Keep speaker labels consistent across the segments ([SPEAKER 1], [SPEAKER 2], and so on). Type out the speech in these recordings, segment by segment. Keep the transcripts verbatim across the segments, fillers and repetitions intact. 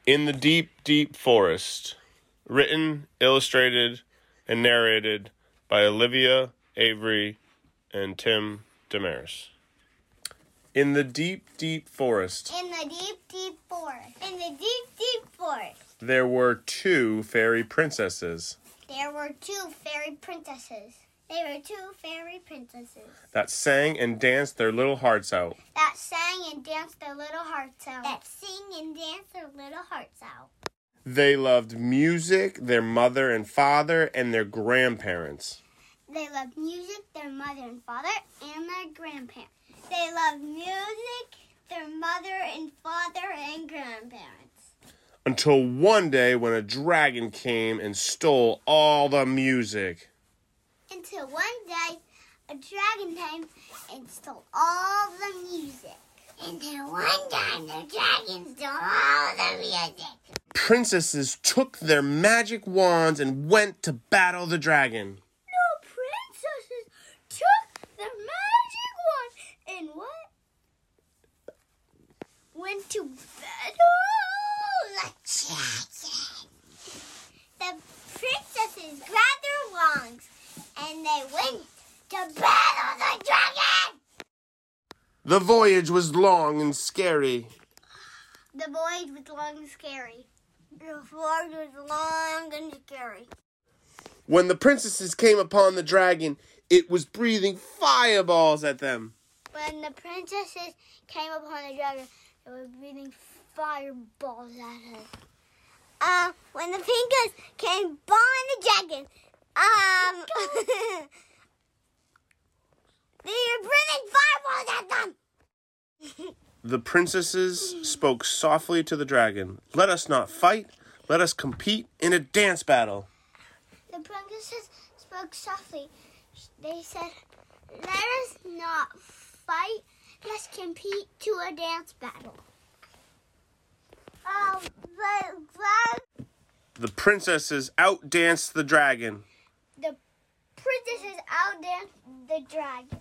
[SPEAKER 1] In the Deep, Deep Forest. Written, illustrated, and narrated by Olivia Avery and Tim Damaris. In the deep, deep forest.
[SPEAKER 2] In the deep, deep forest. In the deep, deep forest.
[SPEAKER 1] There were two fairy princesses.
[SPEAKER 2] There were two fairy princesses. There were two fairy princesses.
[SPEAKER 1] That sang and danced their little hearts out.
[SPEAKER 2] That sang and danced their little hearts out. That sing and danced their little hearts out.
[SPEAKER 1] They loved music, their mother and father, and their grandparents.
[SPEAKER 2] They loved music, their mother and father, and their grandparents. They loved music, their mother and father, and grandparents.
[SPEAKER 1] Until one day when a dragon came and stole all the music.
[SPEAKER 2] Until one day, a dragon came and stole all the music. Until one time, the dragon stole all the music.
[SPEAKER 1] Princesses took their magic wands and went to battle the dragon.
[SPEAKER 2] No, princesses took their magic wand and what? Went to battle the dragon. The princesses grabbed their wands and they went to battle the dragon.
[SPEAKER 1] The voyage was long and scary.
[SPEAKER 2] The voyage was long and scary. The voyage was long and scary.
[SPEAKER 1] When the princesses came upon the dragon, it was breathing fireballs at them.
[SPEAKER 2] When the princesses came upon the dragon, they were breathing fireballs at her. Uh, when the princesses came upon the dragon, um, they were breathing fireballs at them.
[SPEAKER 1] The princesses spoke softly to the dragon. Let us not fight. Let us compete in a dance battle.
[SPEAKER 2] The princesses spoke softly. They said, let us not fight. Let's compete to a dance battle. Um, but, but
[SPEAKER 1] The princesses outdanced the dragon.
[SPEAKER 2] the princesses outdanced the dragon.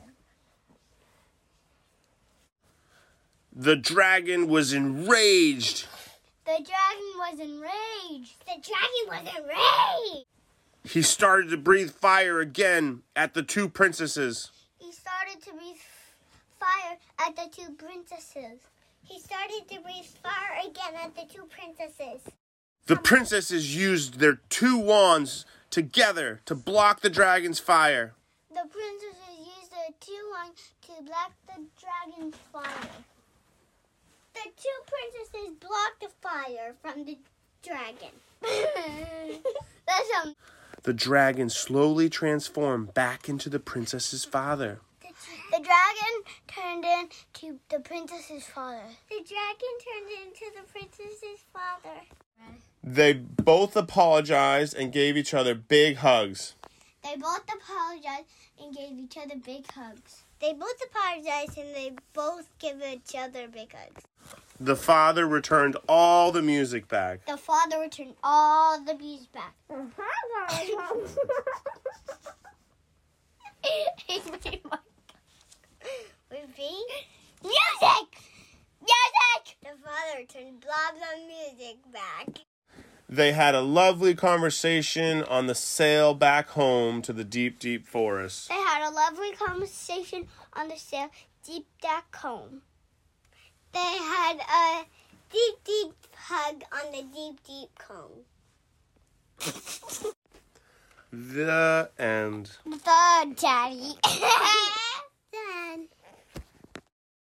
[SPEAKER 1] The dragon was enraged.
[SPEAKER 2] The dragon was enraged. The dragon was enraged.
[SPEAKER 1] He started to breathe fire again at the two princesses.
[SPEAKER 2] He started to breathe fire at the two princesses. He started to breathe fire again at the two princesses.
[SPEAKER 1] The princesses used their two wands together to block the dragon's fire.
[SPEAKER 2] The princesses used their two wands to block the dragon's fire. The two princesses blocked the fire from the dragon. That's um.
[SPEAKER 1] The dragon slowly transformed back into the princess's father.
[SPEAKER 2] The, the dragon turned into the princess's father. The dragon turned into the princess's father.
[SPEAKER 1] They both apologized and gave each other big hugs.
[SPEAKER 2] They both apologized and gave each other big hugs. They both apologized and they both gave each other big hugs.
[SPEAKER 1] The father returned all the music back.
[SPEAKER 2] The father returned all the bees back. Repeat. Music! Music! The father returned blobs of music back.
[SPEAKER 1] They had a lovely conversation on the sail back home to the deep, deep forest.
[SPEAKER 2] They had a lovely conversation on the sail deep back home. They had a deep, deep hug on the deep, deep cone.
[SPEAKER 1] The end.
[SPEAKER 2] The daddy.